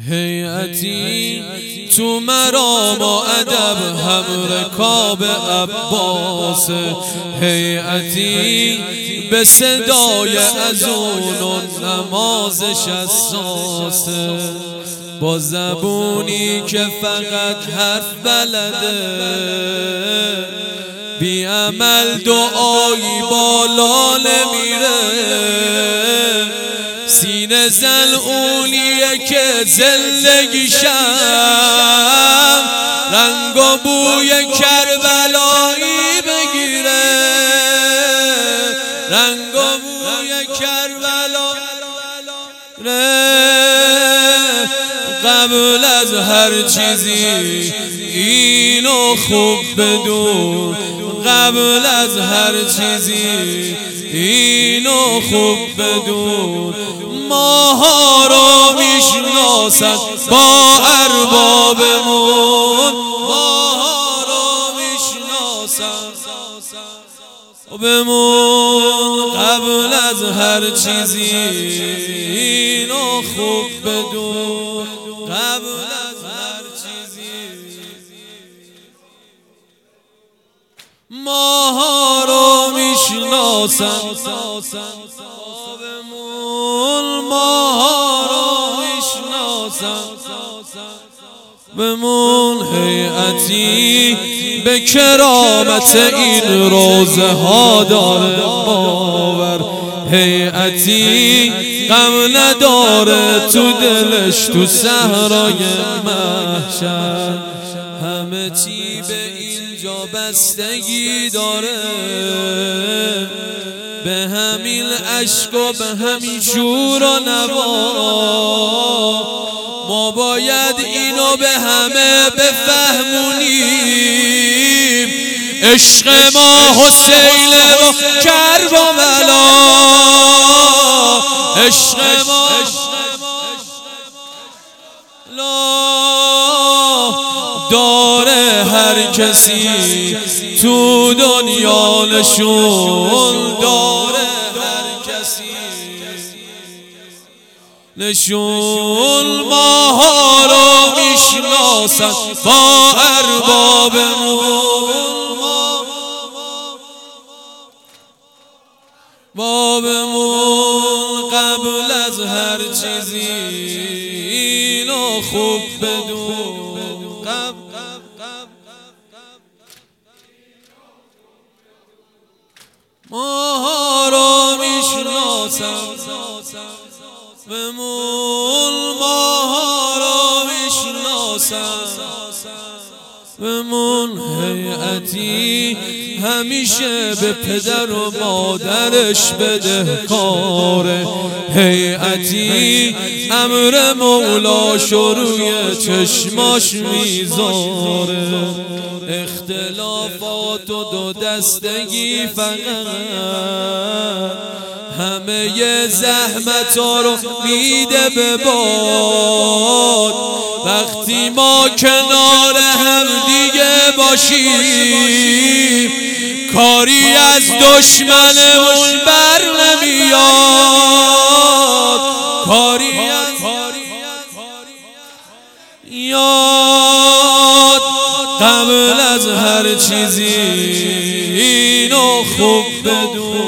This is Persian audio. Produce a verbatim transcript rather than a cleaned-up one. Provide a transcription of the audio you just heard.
هیئتی تو مرام و ادب هم رکاب عباس، هیئتی به صدای اذان و نمازش اساسه، با زبونی که فقط حرف بلده، بی عمل دعایی بالا نمیره، سینه زلعونیه که زندگیشم رنگ و بوی کربلایی بگیره، رنگ و بوی کربلایی قبل از هر چیزی اینو خوب بدون، قبل از هر چیزی اینو خوب بدون، ماها رو میشناسن با اربابمون، ماها رو میشناسن بمون، قبل از هر چیزی اینو خوب بدون، قبل از هر چیزی ماها رو میشناسن بمون، ماها رو میشناسن بمون. هیئتی به کرامت این روزه ها داره باور، هیئتی غم نداره تو دلش تو صحرای محشر، همه چی به اینجا بستگی داره، به همین عشق و به همین شور و نوا، ما باید اینو به همه بفهمونیم، عشق ما حسین و کربلا، عشق ما داره هر کسی تو دنیا نشون، داره هر کسی نشون، ماها رو میشناسن با اربابمون، بابمون، قبل از هر چیزی اینو خوب بدون، ماها رو میشناسن بمون، ماها رو میشناسن بمون. هیئتی همیشه به پدر و مادرش بدهکاره، هیئتی امر مولاش روی چشماش میذاره، اختلافات و دو دستگی فقط همه ی زحمت ها رو میده به باد، وقتی ما کنار هم دیگه باشیم کاری از دشمنمون بر نمیاد، کاری از یاد، قبل از هر چیزی اینو خوب بدون.